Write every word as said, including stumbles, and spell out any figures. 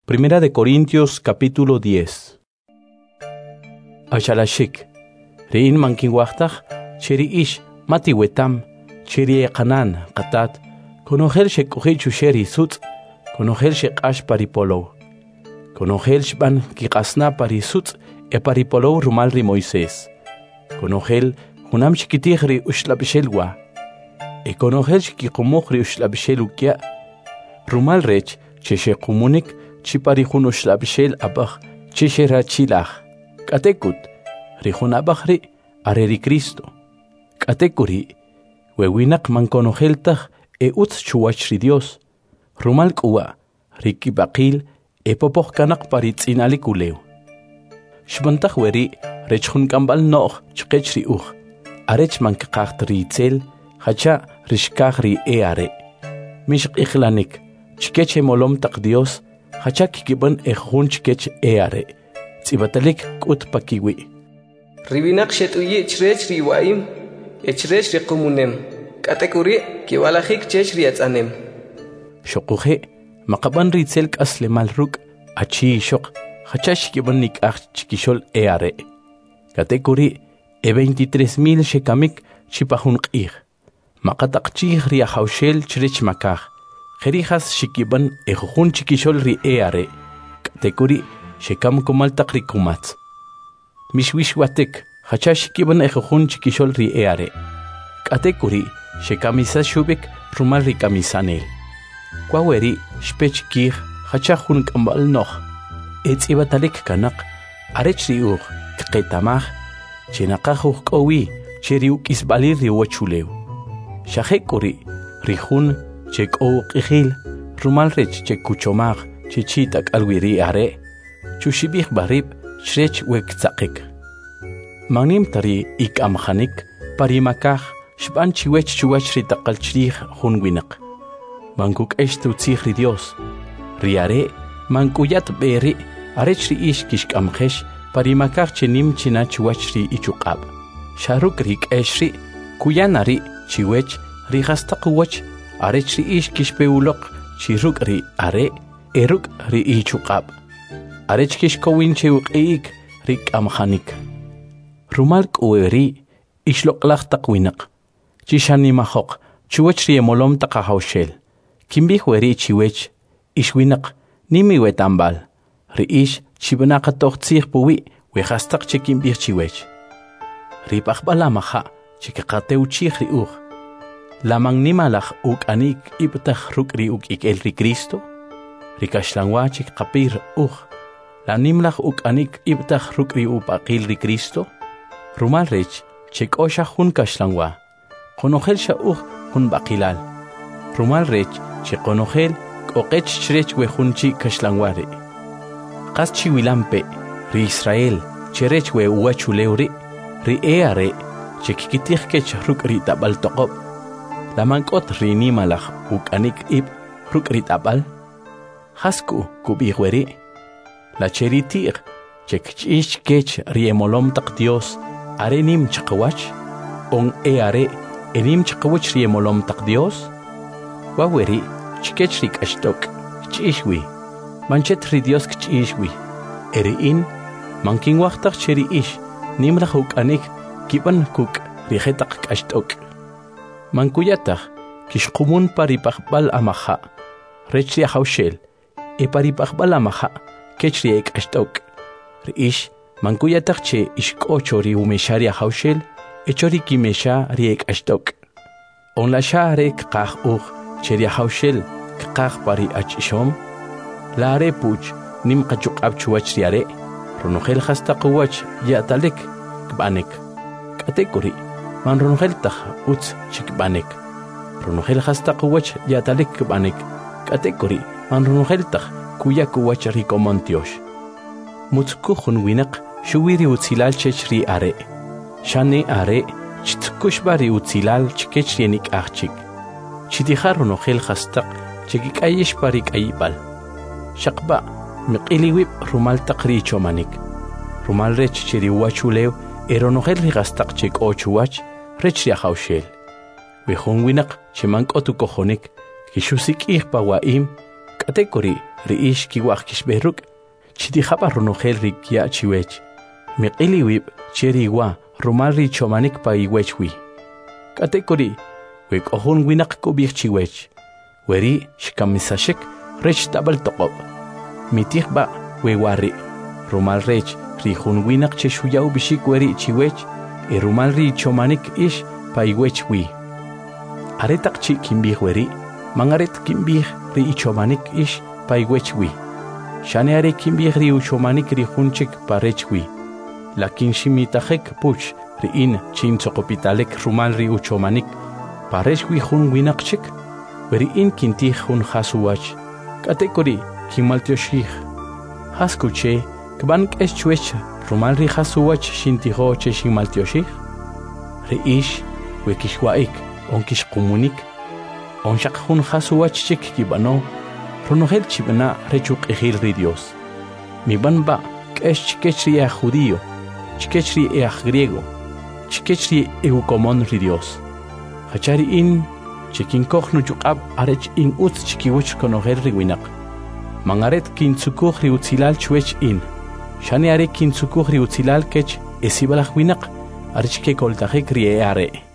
Primera de Corintios capítulo diez. Ashalashik. Rein mankin wachtaj, cheri ish, mati wetam, cheri ekanan, katat, konogel shek uhichu sheri sutz, konogel shek ash paripolo. Konogel shban kikasna parisutz, e paripolo rumalri Moisés. Konogel hunam shikitihri ushlabishelwa. E konogel shikikomohri ushlabishelukia. Rumal rech, cheshe kumunik, chiparihun ushlabishel abach, cheshe rachilach. Katekut, rihun abachri, areri Cristo. Katekuri, wewinak man konogeltach, e utz chuachri Dios. Rumal kuwa, riki bakil, e popoch kanak paritzinalik uleu. Shbantach weri, rechun kambal noch, chkechri uch. Arech man kakacht ritzel, hacha rishkachri e are. Mishk ichlanik, chkeche molom tak Dios, hacha kikiban ejun chkech e are. Tzibatalik kut pakiwi. Ribinak shetuye chrech riwaim, echrech rikumunem. Katekuri, kiwalahik chech riatzanem. Shokuhe, makaban ritzel kasle malruk, achi shok, hacha shikiban nik ach chikishol e are. Katekuri, e veintitrés mil shekamik chipahun qih. Makatak chih ria haushel chrech makah. Jerijas shikiban ejun chikishol ri e are. Katekuri, shekam kumal takri kumat. Mishwishwatek, hacha shikiban ejun chikishol ri e are. Katekuri, shekamisa shubik rumal ri kamisanel. Kwaweri, shpech kih, hacha hun kambal noch. Etz ibatalik kanak, arech riur, kketamach, chenakahuh kowi, cheriuk isbalir riwachuleu. Shahekuri, rihun, chek o qihil, rumal rech chek kuchomach, chichitak alwiri are, chushibih barib, shrech wek tzakik. Magnim tari ik amhanik, parimakach, shban chiwech chuwach ritakal chrih hun winak. Mankuk eshtu tzihri Dios. Riare, mankuyat beri, arech ri ish kishk amchesh, parimakach chenim china chuwach ri ichukab. Sharuk rik eshri, kuyanari, chiwech, rihastakuwach, arech ri ish kishpeulok, chiruk ri are, eruk ri ichukab. Arech kishkowin chewuk eik, rik amhanik. Rumalk ueri, ishlok lach takwinak. Chishani mahok, chuwach ri emolom takahaushel. Kimbih weri chiwech, ishwinak, nimi wetambal. Ri ish, chibanakatok tzih puwi, wehastak chekimbih chiwech. Ri pakbala maha, chikakateu chih ri uch. Lamang nimalach uk anik ibtach ruk ri uk ik el ri Cristo. Ri kashlangwa chik kapir uch. La nimlach uk anik ibtach ruk ri upakil ri Cristo. Rumal rech, chik osha hun kashlangwa. Konogel sha uch hun bakilal. Rumal rech, chik konogel kokech chrech we hun chi kashlangware. Kas chi wilampe, ri Israel, cherech we uachuleuri. Ri eare, chik kitich kech ruk ri tabal tokob. Lamankot ri nimalach uk anik ib ruk ri tabal. Hasku kubihweri. La cheritir, chik chish kech ri emolom tak Dios, are nim chakawach. On eare, enim chakawach ri emolom tak Dios. Waweri, chikech rik ashtok, chishwi. Manchet ri Dios kchishwi. Eri in, manking wachtach cheri ish. Nimlach uk anik, kiban kuk, rihetak ashtok. Mankuyatach, kishkumun paripakbal amaha. Rechri haushel, e paripakbal amaha, kechri ek ashtok. Riish, mankuyatach che ishkocho ri umesharia haushel, e chori kimesha riek ashtok. On la share kach ugh, cheri haushel, kach pari achishom. La are puch, nim kachuk abchuach riare. Ronogel hastakuwach yatalek kbanek. Katekuri, man ronogel tach utz chikbanek. Ronogel hastakuwach yatalek kbanek. Katekuri, man ronogel tach kuyakuwach rikomontiosh. Mutzkuchun winak shuwiri utzilal chechri are. Shane are, chitkushbari utzilal chikechrienik achchik. Chitihar ronogel hastak chikik ayesh parik ayibal. Shakba, miqiliwib rumal taqri chomanik. Rumal rech chiri wachulew, eronogel rigastak chik ochuwach, rech riahaushel. Wihon winak chimank otu kohonik, kishusik ih pawaim, katekori, riish kiwaq kishberuk chiti khapa runogel rikia chiwech miqili wib cheriwa rumal ri chomanik pa iwechwi katekori wek ohun winak kubik chiwech weri shkamisashik rech tabal toqob mitih ba we wari rumal rech ri hun winak cheshuyau bishik weri chiwech e rumal ri chomanik ish pa iwechwi aretak chi kimbih weri mangaret kimbih ri chomanik ish pa iwechwi shane are kimbih ri chomanik ri hunchik pa rechwi lakin shimitajek puch ri in chin chokopitalek rumal ri chomanik pa rechwi hun winakchik weri in kintih hun hasuwach katekori kimaltioshih haskuche kbank es chwech rumal ri hasuwach shintiho che shimaltioshih ri ish wekishwaik onkish komunik onshak hun hasuwach chik kibano runogel chibana rechuk ejil ri Dios mi banba kesh chikechri a judío chikechri a griego chikechri e ukomon ri Dios hachari in chikin kochnu chukab arech in ut chikiwich konogel ri winak mangaret kin tsukukh ri utzilal chwech in shani are kin tsukukh ri utzilal kech esibalach winak arech ke koltajek ri are